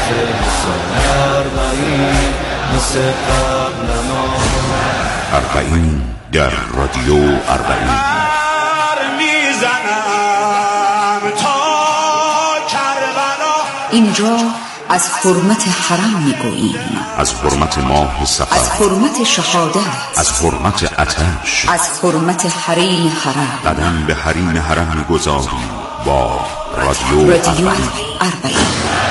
اربعین در رادیو اربعین. اینجا از حرمت حرم میگوییم، از حرمت ماه صفر، از حرمت شهادت، از حرمت آتش، از حرمت حریم حرم. قدم به حریم حرم میگذاریم با رادیو اربعین.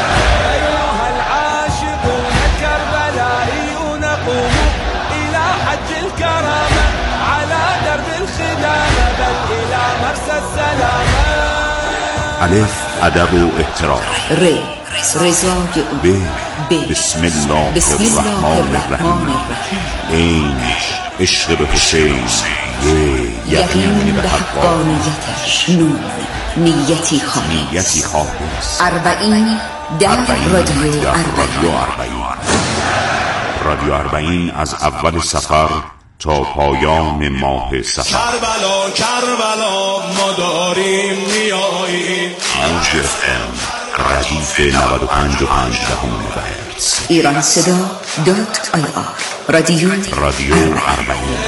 الف ادب و احترام، رضای او، بسم الله الرحمن الرحیم، این عشق به حسین، یقین به حقانیتش، نون نیتی خالص. اربعین در رادیو اربعین. رادیو اربعین از اول سفر تا پایان ماه سفر. کربلا ما داریم میاییم. موج FM ردیف 95.5 مگاهرتز. ایران صدا .ir. رادیو اربعین.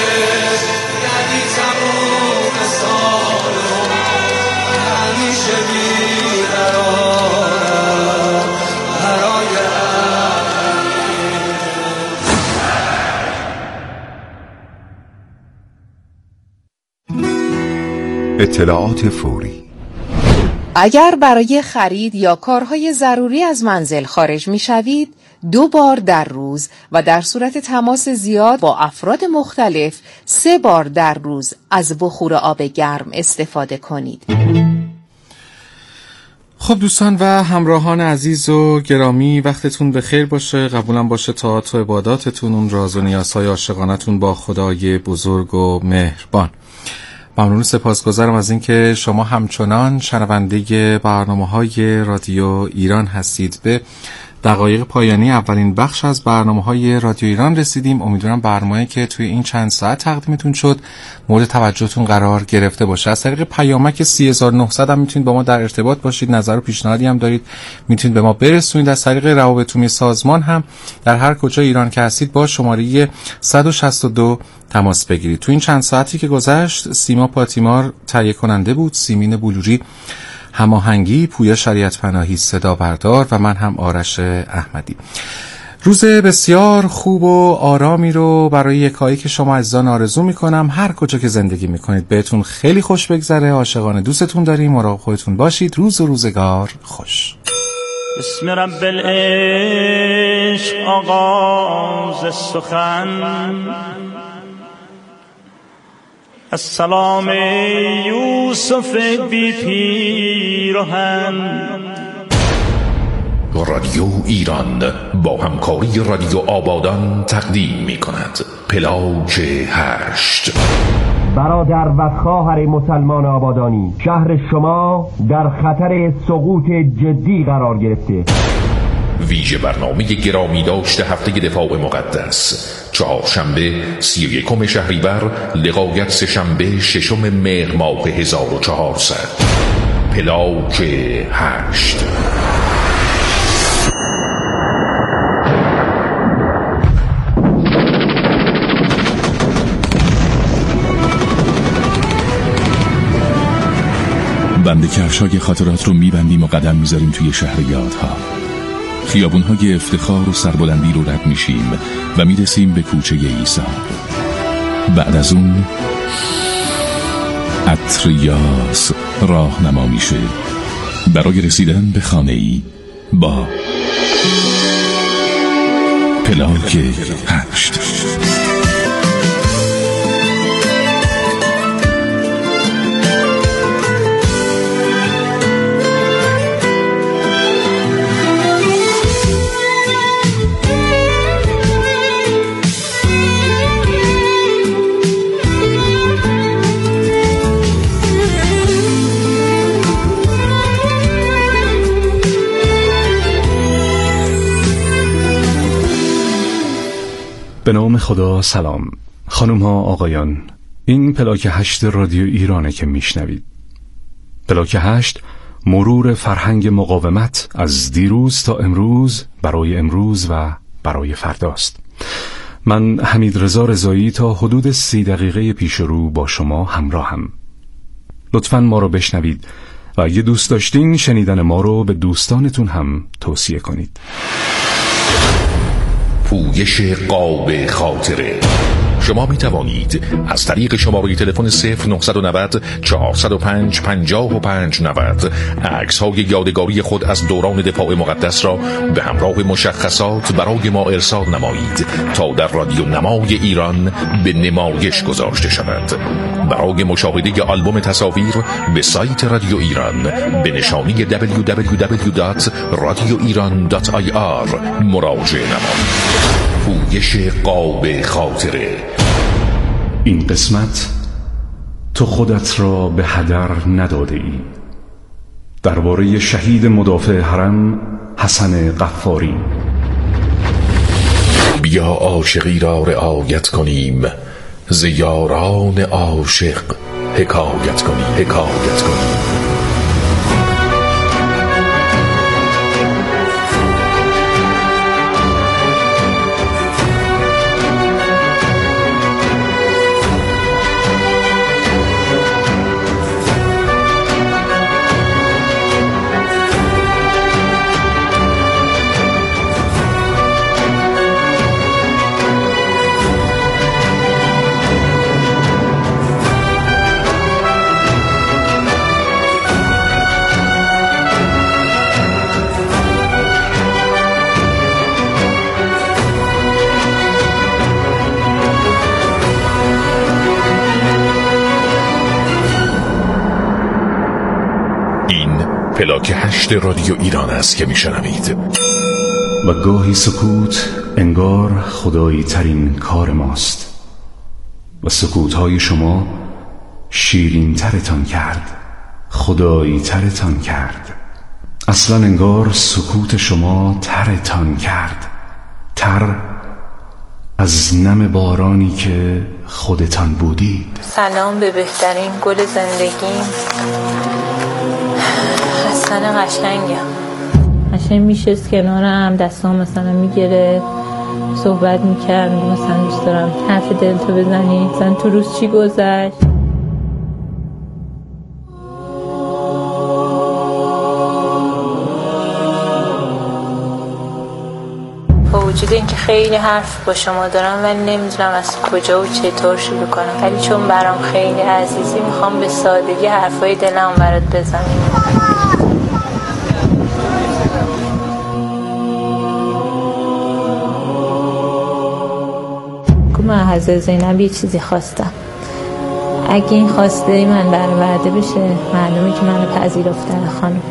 اطلاعات فوری. اگر برای خرید یا کارهای ضروری از منزل خارج می شوید، 2 بار در روز و در صورت تماس زیاد با افراد مختلف 3 بار در روز از بخور آب گرم استفاده کنید. خب دوستان و همراهان عزیز و گرامی، وقتتون بخیر باشه. قبولم باشه طاعات و عباداتتون، اون راز و نیازهای عاشقانتون با خدای بزرگ و مهربان. ممنون، سپاسگزارم از اینکه شما همچنان شنونده برنامه‌های رادیو ایران هستید. به دقایق پایانی اولین بخش از برنامه‌های رادیو ایران رسیدیم. امیدوارم برنامه‌ای که توی این چند ساعت تقدیمتون شد مورد توجهتون قرار گرفته باشه. از طریق پیامک 3900 هم میتونید با ما در ارتباط باشید. نظر و پیشنهادی هم دارید میتونید به ما برسونید. از طریق روابط عمومی سازمان هم در هر کجای ایران که هستید با شماره 162 تماس بگیرید. تو این چند ساعتی که گذشت سیما پاتیمار تهیه کننده بود، سیمین بلوری هماهنگی، پویا شریعت پناهی صدا بردار و من هم آرش احمدی. روز بسیار خوب و آرامی رو برای یکایک شما عزیزان آرزو میکنم. هر کجا که زندگی میکنید بهتون خیلی خوش بگذره. عاشقانه دوستتون داریم. مراقب خودتون باشید. روز و روزگار خوش. بسم رب العشق آغاز سخن، السلام یوسف بی پیرهن. رادیو ایران با همکاری رادیو آبادان تقدیم می کند پلاک 8. برادر و خواهر مسلمان آبادانی، شهر شما در خطر سقوط جدی قرار گرفته. ویژه برنامه گرامی داشته هفته دفاع مقدس، چهارشنبه 31 شهریور لقایت سه‌شنبه 6 مهر ماه 1400. پلاک 8. بند کفشای خاطرات رو میبندیم و قدم میذاریم توی شهر یادها. خیابونهای افتخار و سربلندی رو رد میشیم و میرسیم به کوچه عیسی. بعد از اون عطر یاس راهنما میشه برای رسیدن به خانه‌ای با پلاک 8. به نام خدا. سلام خانم ها آقایان، این پلاک 8 رادیو ایرانه که میشنوید. پلاک 8 مرور فرهنگ مقاومت از دیروز تا امروز، برای امروز و برای فرداست. من حمیدرضا رضایی تا حدود 30 دقیقه پیش رو با شما همراهم. لطفاً ما رو بشنوید و اگه دوست داشتین شنیدن ما رو به دوستانتون هم توصیه کنید. پویش قاب خاطره. شما می توانید از طریق شماره تلفن 0990 405 5590 عکس‌های یادگاری خود از دوران دفاع مقدس را به همراه مشخصات برای ما ارسال نمایید تا در رادیو نمای ایران به نمایش گذاشته شود. برای مشاهده آلبوم تصاویر به سایت رادیو ایران به نشانی www.radioiran.ir مراجعه نمایید. پویش قاب خاطره. این قسمت تو خودت را به هدر نداده ای. درباره شهید مدافع حرم حسن قفاری. بیا عاشقی را رعایت کنیم، ز یاران عاشق حکایت کنیم. پلاک 8 رادیو ایران است که میشنوید. و گاهی سکوت انگار خدایی ترین کار ماست و سکوت‌های شما شیرین ترتان کرد، خدایی ترتان کرد. اصلا انگار سکوت شما ترتان کرد، تر از نم بارانی که خودتان بودید. سلام به بهترین گل زندگیم، حسن قشنگم. قشنگ میشست کنارم، دستام مثلا میگیره، صحبت میکرد، مثلا دوست دارم حرف دلتو بزنی، مثلا تو روز چی گذشت. با وجود اینکه خیلی حرف با شما دارم ولی نمیدونم از کجا و چطور شروع کنم، ولی چون برام خیلی عزیزی میخوام به سادگی حرفای دلم برات بزنم. من حضرت زینب یه چیزی خواستم، اگه این خواسته من برآورده بشه معلومه که منو پذیرفتن خانم.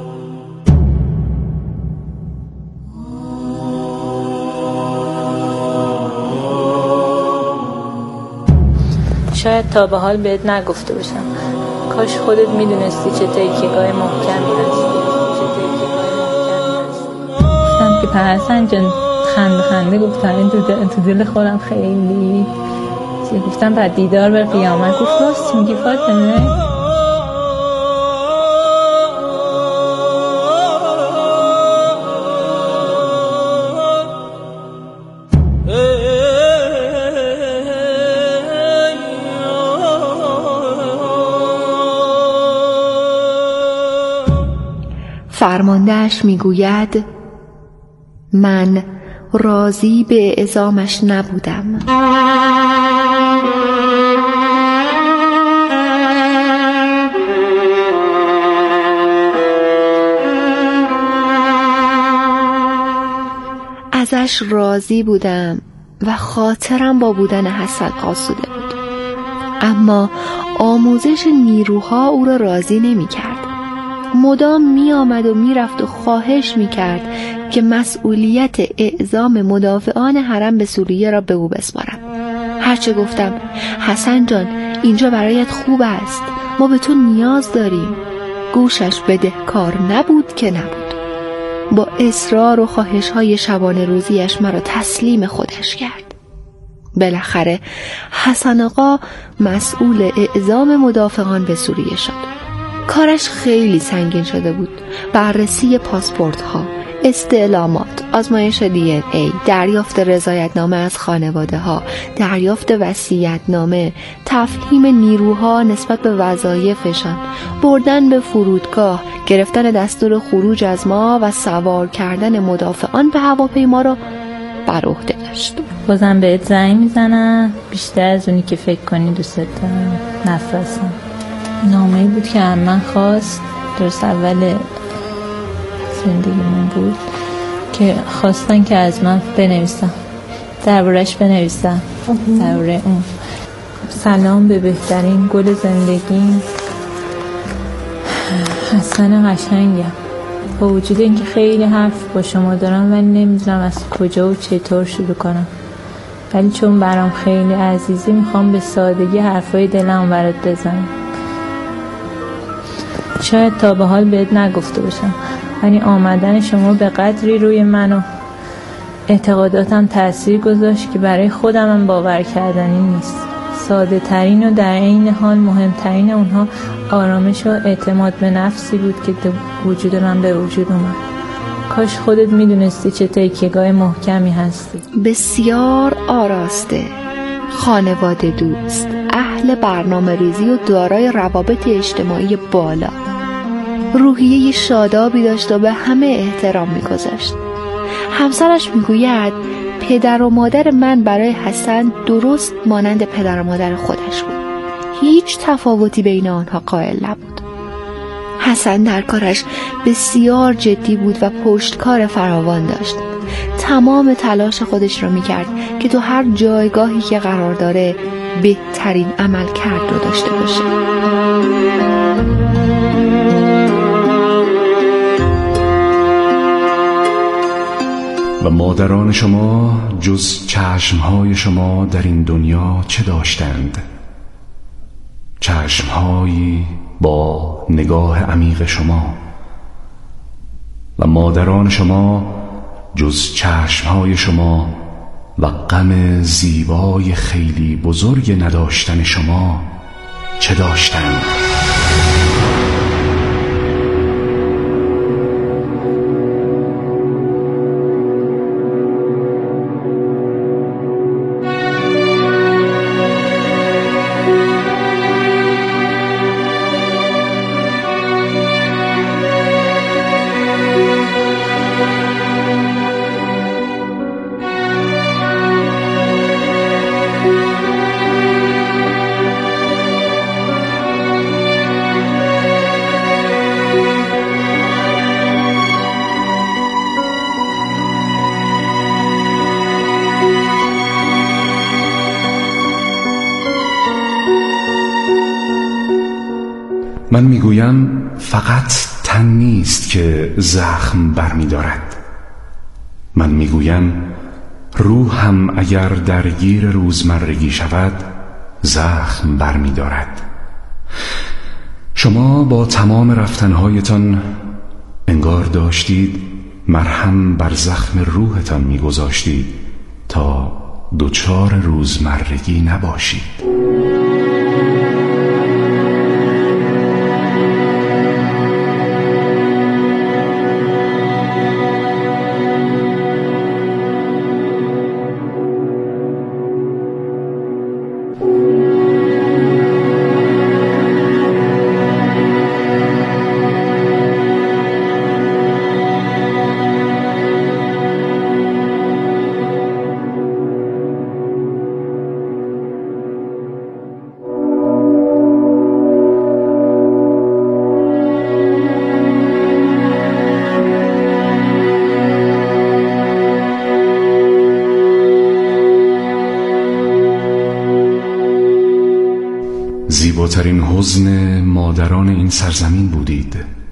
شاید تا به حال بهت نگفته باشم، کاش خودت میدونستی چه تکیه‌گاه محکمی هستی. گفتم که پرحسن جان خنده گفتم این تو دل خودم خیلی گفتم بعد دیدار بر قیامت. گفت راست میگی فاطمه. فرماندهش میگوید من راضی به اعزامش نبودم. ازش راضی بودم و خاطرم با بودن حسن آسوده بود، اما آموزش نیروها او را راضی نمی کرد. مدام می آمد و می رفت و خواهش می کرد که مسئولیت اعزام مدافعان حرم به سوریه را به او بسپارم. هرچه گفتم حسن جان اینجا برایت خوب است، ما به تو نیاز داریم، گوشش بدهکار نبود که نبود. با اصرار و خواهش های شبانه روزیش مرا تسلیم خودش کرد. بالاخره حسن آقا مسئول اعزام مدافعان به سوریه شد. کارش خیلی سنگین شده بود. بررسی پاسپورت ها، استعلامات، آزمایش DNA، دریافت رضایتنامه از خانواده ها، دریافت وصیت‌نامه، تفهیم نیروها نسبت به وظایفشان، بردن به فرودگاه، گرفتن دستور خروج از ما و سوار کردن مدافعان به هواپیما را بر عهده داشت. بازم بهت زنگ میزنم، بیشتر از اونی که فکر کنی دوست دارم، نفرستم. نامه‌ای بود که من خواست، درست اول زندگیمون بود که خواستن که از من بنویسم، دربارش بنویسم، درباره اون. سلام به بهترین گل زندگیم، حسن قشنگم. با وجود اینکه خیلی حرف با شما دارم ولی نمیدونم از کجا و چطور شروع کنم، ولی چون برام خیلی عزیزی میخوام به سادگی حرفای دلم برات بزنم. شاید تا به حال بهت نگفته باشم، ولی آمدن شما به قدری روی من و اعتقاداتم تأثیر گذاشت که برای خودم هم باور کردنی نیست. ساده ترین و در عین حال مهمترین اونها آرامش و اعتماد به نفسی بود که وجود من به وجود اومد. کاش خودت میدونستی چه تکیه‌گاه محکمی هستی. بسیار آراسته، خانواده دوست، اهل برنامه ریزی و دارای روابط اجتماعی بالا، روحیه شادابی داشت و به همه احترام می‌گذاشت. همسرش میگوید پدر و مادر من برای حسن درست مانند پدر و مادر خودش بود. هیچ تفاوتی بین آنها قائل نبود. حسن در کارش بسیار جدی بود و پشتکار فراوان داشت. تمام تلاش خودش را میکرد که تو هر جایگاهی که قرار داره بهترین عمل کرد رو داشته باشه. و مادران شما جز چشمهای شما در این دنیا چه داشتند؟ چشمهایی با نگاه عمیق شما. و مادران شما جز چشمهای شما و غم زیبای خیلی بزرگ نداشتن شما چه داشتند؟ من میگویم فقط تن نیست که زخم برمی دارد. من میگویم روح هم اگر درگیر روزمرگی شود زخم برمی دارد. شما با تمام رفتنهایتان انگار داشتید مرهم بر زخم روحتان میگذاشتید تا دچار روزمرگی نباشید. زیباترین حزن مادران این سرزمین بودید.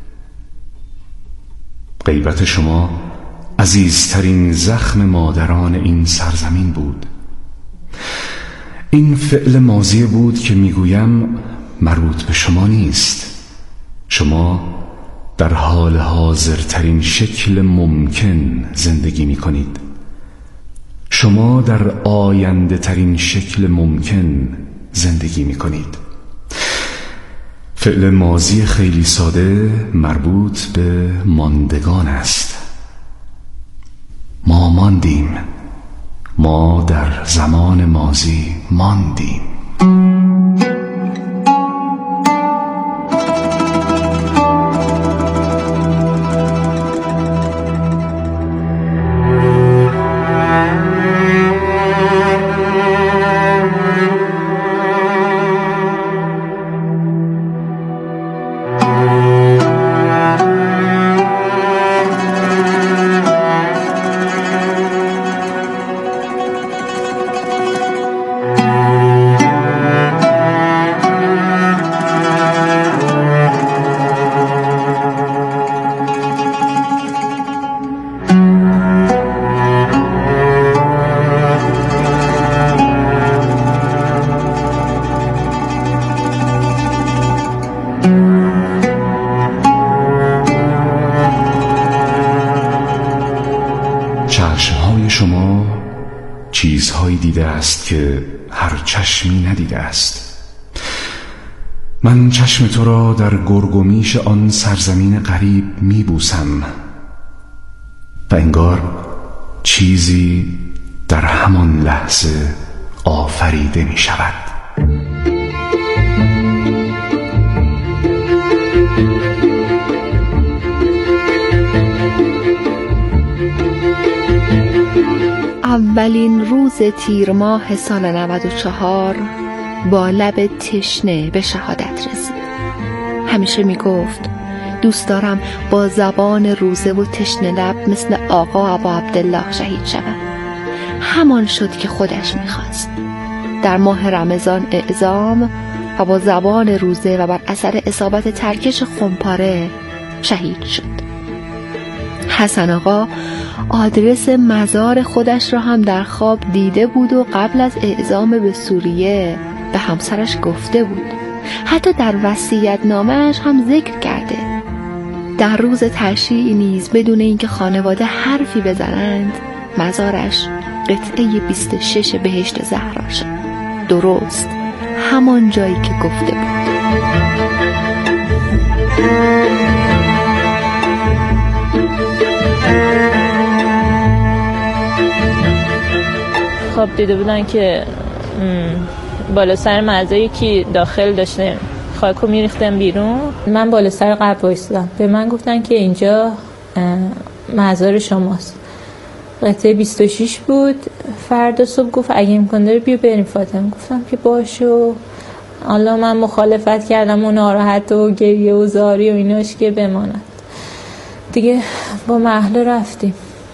غیبت شما عزیزترین زخم مادران این سرزمین بود. این فعل ماضی بود که میگویم مربوط به شما نیست. شما در حال حاضرترین شکل ممکن زندگی می کنید. شما در آینده ترین شکل ممکن زندگی می کنید. فعل ماضی خیلی ساده مربوط به ماندگان است. ما ماندیم، ما در زمان ماضی ماندیم. چشمهای شما چیزهایی دیده است که هر چشمی ندیده است. من چشم تو را در گرگومیش آن سرزمین غریب میبوسم و انگار چیزی در همان لحظه آفریده می شود. اولین روز تیر ماه سال 94 با لب تشنه به شهادت رسید. همیشه می گفت دوست دارم با زبان روزه و تشنه لب مثل آقا ابا عبدالله شهید شدم. همان شد که خودش می خواست. در ماه رمضان اعزام و با زبان روزه و بر اثر اصابت ترکش خمپاره شهید شد. حسن آقا آدرس مزار خودش را هم در خواب دیده بود و قبل از اعزام به سوریه به همسرش گفته بود. حتی در وصیت‌نامه‌اش هم ذکر کرده. در روز تشییع نیز بدون اینکه خانواده حرفی بزنند مزارش قطعه 26 بهشت زهرا شد. درست همان جایی که گفته بود. خواب دیده بودن که بالا سر مزاری که داخل داشته خاکو میریختن بیرون. من بالا سر قبر وایسادم. به من گفتن که اینجا مزار شماست. قطعه 26 بود. فردا صبح گفت اگه امکان داره بیا بریم فاطمه. گفتم که باشه. حالا من مخالفت کردم و ناراحت و گریه و زاری و ایناش که بماند. دیگه با محله رفتیم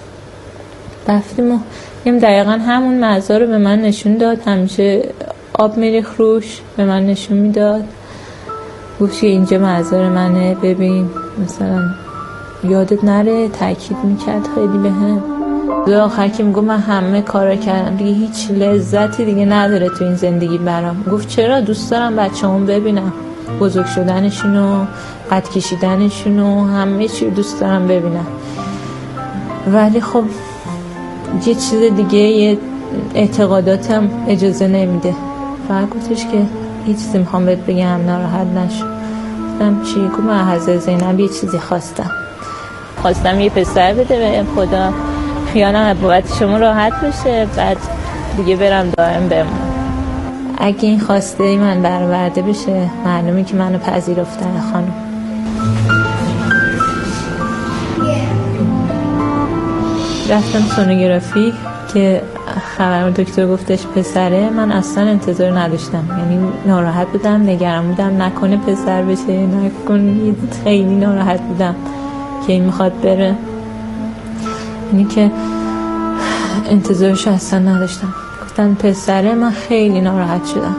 و دقیقا همون مزار رو به من نشون داد. همیشه آب میریخت روش، به من نشون میداد. گفت اینجا مزار منه، ببین مثلا یادت نره. تاکید میکرد خیلی بهم. آخر که میگم من همه کارا کردم دیگه هیچ لذتی دیگه نداره تو این زندگی برام. گفت چرا؟ دوست دارم بچه‌مون ببینم بزرگ شدنشونو، قد کشیدنشونو، همه چی دوست دارم ببینم. ولی خب یه چیز دیگه، یه اعتقاداتم اجازه نمیده. فقط گفتش که یه چیزی میخوام بهت بگم ناراحت نشو. گفتم چی؟ گفت من حضرت زینب یه چیزی خواستم یه پسر بده به خدا، خیالم بابت شما راحت بشه، بعد دیگه برم دائم بمونم. اگه این خواسته من برآورده بشه معلومه که منو پذیرفتن خانم. رفتم سونوگرافی که خبر دکتر گفتش پسره. من اصلا انتظار نداشتم، یعنی ناراحت بودم، نگران بودم نکنه پسر بشه، نکنه. خیلی ناراحت بودم که این میخواد بره، یعنی که انتظارشو اصلا نداشتم. گفتن پسره، من خیلی ناراحت شدم.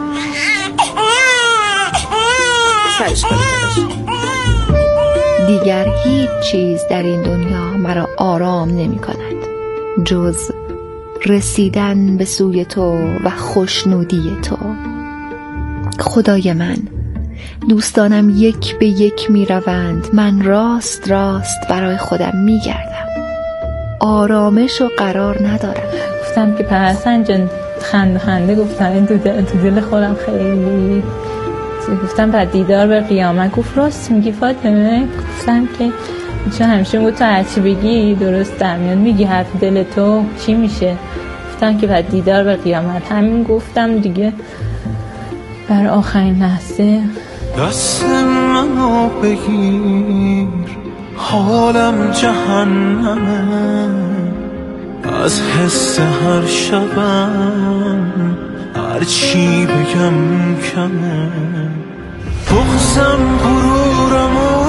دیگر هیچ چیز در این دنیا مرا آرام نمی کند جز رسیدن به سوی تو و خوشنودی تو. خدای من، دوستانم یک به یک می روند، من راست راست برای خودم می گردم، آرامش و قرار ندارم. گفتم که پرستن جان خنده گفتم تو دل خودم خیلی گفتم بعد دیدار به قیامت. گفت راست میگی فاطمه؟ گفتم که چون همیشه بود تو هرچی بگی درست در میاد، میگی حرف دل تو چی میشه؟ گفتم که بعد دیدار به قیامت. همین گفتم دیگه. بر آخرین لحظه دست منو بگیر، حالم جهنمه، از حس هر شبم هر چی بگم کمه، بغزم غرورمو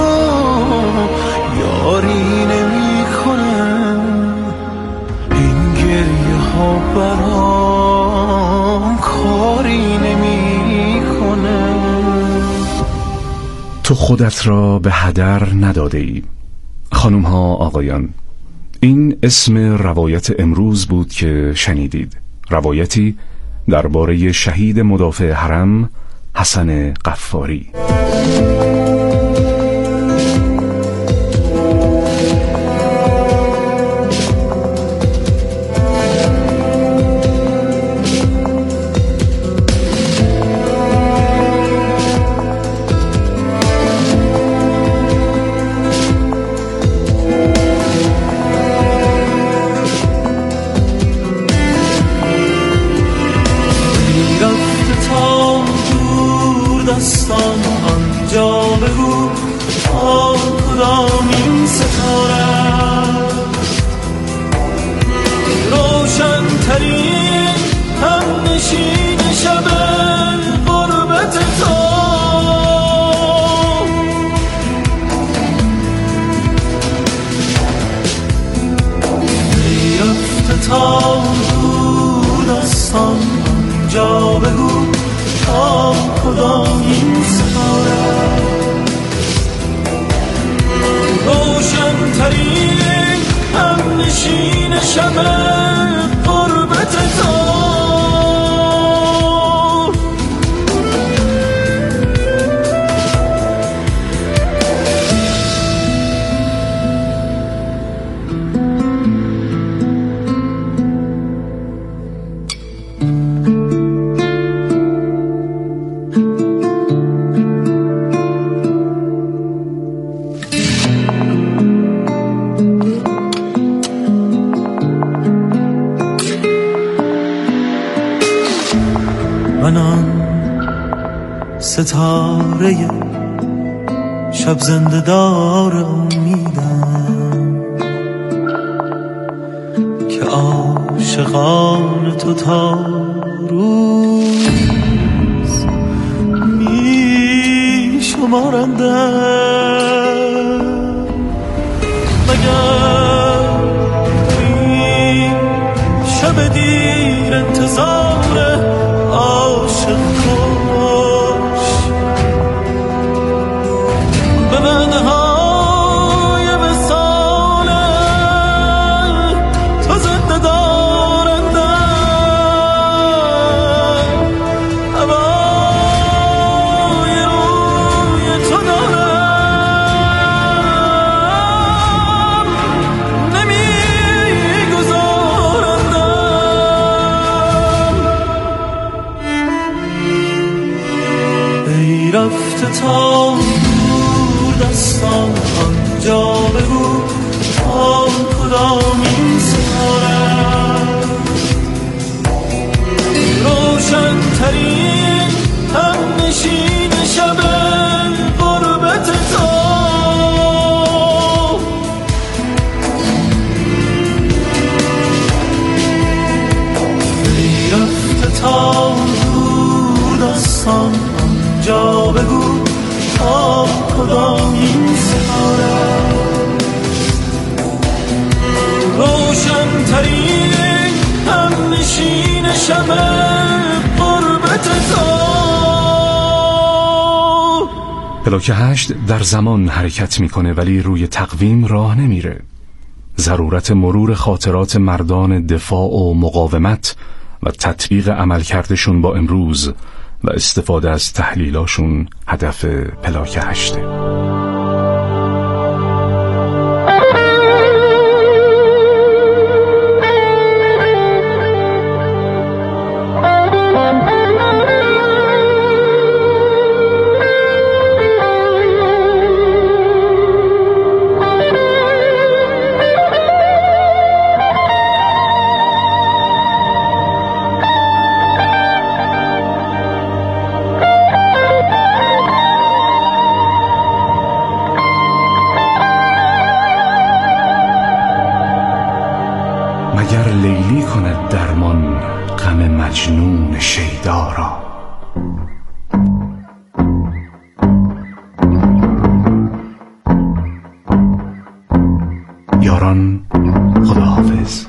یاری نمی کنه، این گریه ها برام کاری نمی کنه. تو خودت را به هدر نداده ای. خانم ها، آقایان، این اسم روایت امروز بود که شنیدید. روایتی درباره شهید مدافع حرم حسن قفاری. ستاره شب زنده دار امیدم که عاشقان تو تا روز می شمارندم. مگر این شب دیر انتظار عاشق تا دور دستان آنجا بگو آن کدام این ستاره روشن ترین هم نشین شب غربت تو رفته تا دور دستان آنجا بگو کدام این ستاره روشن ترین هم نشین شب غربت تو. پلاک 8 در زمان حرکت میکنه ولی روی تقویم راه نمیره. ضرورت مرور خاطرات مردان دفاع و مقاومت و تطبیق عملکردشون با امروز و استفاده از تحلیلاشون هدف پلاک 8. لیلی کند درمان غم مجنون شیدا را. یاران خداحافظ.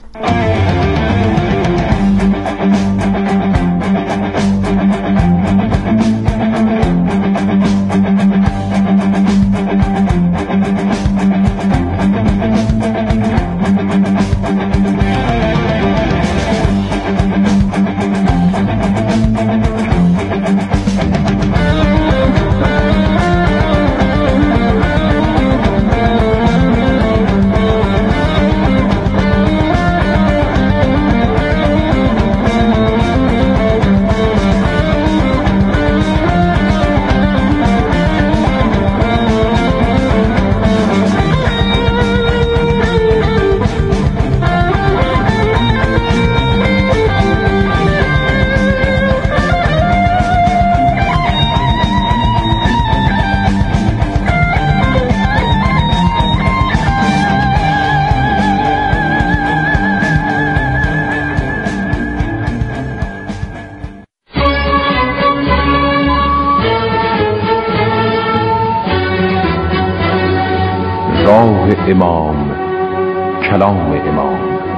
راه امام، کلام امام.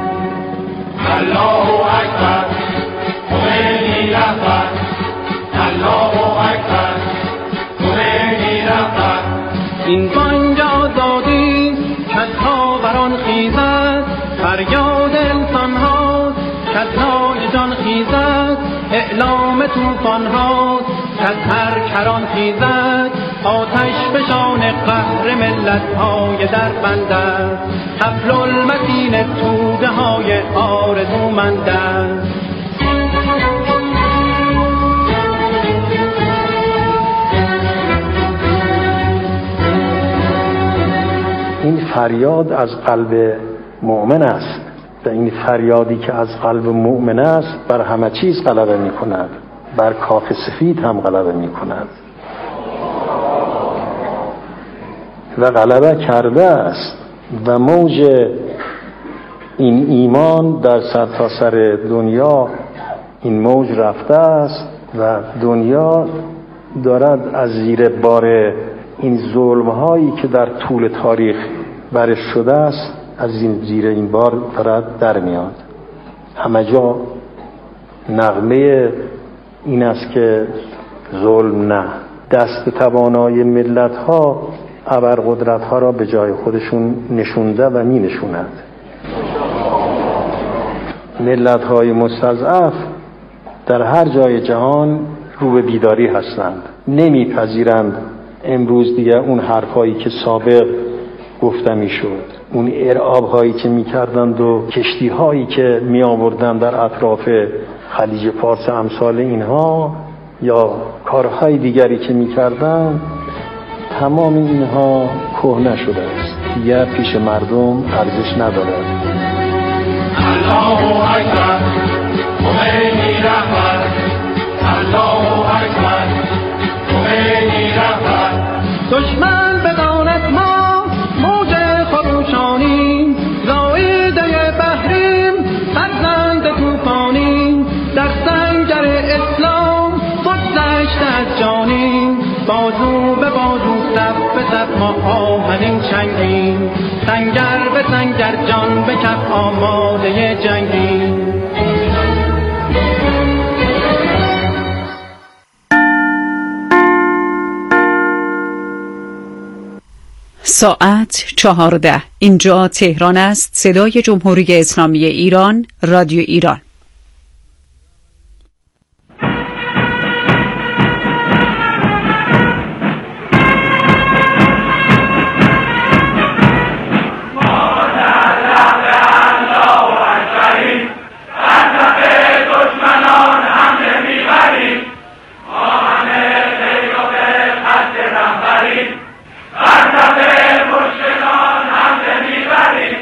الله اکبر، خمینی رهبر. الله اکبر، خمینی رهبر. این بانگ آزادی کز خاوران خیزد، فریاد انسان هاست کز نای جان خیزد، اعلام طوفان هاست کز هر کران خیزد، آتش فشان قهر ملت های در بند است، حبل المتین توده های آرزومند است. این فریاد از قلب مؤمن است و این فریادی که از قلب مؤمن است بر همه چیز غلبه می کند، بر کاخ سفید هم غلبه می کند و غلبه کرده است و موج این ایمان در سرتاسر دنیا این موج رفته است و دنیا دارد از زیر بار این ظلم هایی که در طول تاریخ برش شده است از این زیر این بار دارد در میاد. همه جا نغمه این است که ظلم نه، دست توانای ملت ها ابرقدرت ها را به جای خودشون نشونده و می نشوند. ملت های مستضعف در هر جای جهان رو به بیداری هستند، نمیپذیرند امروز دیگه اون حرفایی که سابق گفته میشد، اون ارعاب هایی که میکردند و کشتی هایی که می آوردند در اطراف خلیج فارس امثال اینها یا کارهای دیگری که میکردند، تمام اینها کهنه شده است، دیگر پیش مردم ارزش ندارد. الله اکبر، خمینی رهبر. الله اکبر، خمینی رهبر. دشمن بداند ما موج خروشانیم، زایده بحریم فرزند طوفانیم، در سنگر اسلام بگذشته از جانیم، بازو به بازو صف به صف ما آهنین چنگیم، سنگر به سنگر جان به کف آماده جنگیم. ساعت 14. اینجا تهران است. صدای جمهوری اسلامی ایران، رادیو ایران.